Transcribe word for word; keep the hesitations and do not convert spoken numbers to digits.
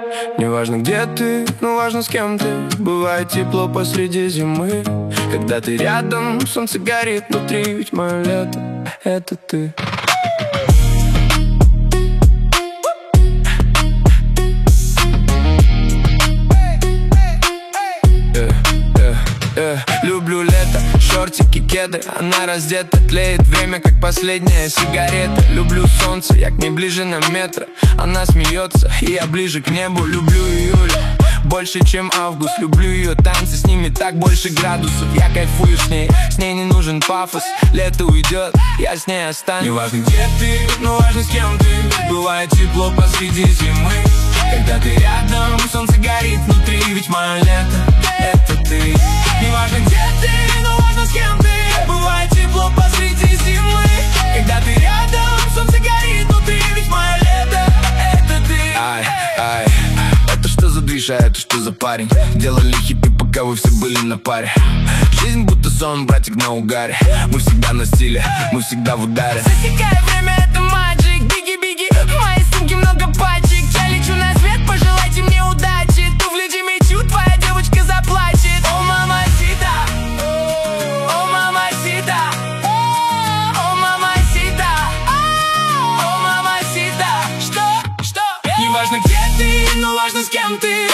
Неважно где ты, но важно с кем ты. Бывает тепло посреди зимы, когда ты рядом, солнце горит внутри. Ведь мое лето — это ты. Люблю лето, шортики, кеды. Она раздета, тлеет время, как последняя сигарета. Люблю солнце, я к ней ближе на метр. Она смеется, и я ближе к небу. Люблю июль больше, чем август. Люблю ее танцы, с ними так больше градусов. Я кайфую с ней, с ней не нужен пафос. Лето уйдет, я с ней останусь. Неважно где ты, но важно с кем ты. Бывает тепло посреди зимы, когда ты рядом, солнце горит внутри. Ведь мое лето — это ты. Неважно где ты, но важно с кем ты. Бывает тепло посреди зимы, когда ты рядом, солнце горит внутри. Ведь мое лето — это ты. Ай, ай, это что за движ, а это что за парень? Делали хиппи, пока вы все были на паре. Жизнь будто сон, братик, на угаре. Мы всегда на стиле, мы всегда в ударе. Засекай время, это маджик. Биги-биги, в моей сумке много пачек. Я лечу на свет, пожелайте мне удачи. Туфли мечу, твоя девочка заплачет. О, мамасита, о, мамасита, о, мамасита, о, мамасита. Что, что? Неважно где ты, но важно с кем ты.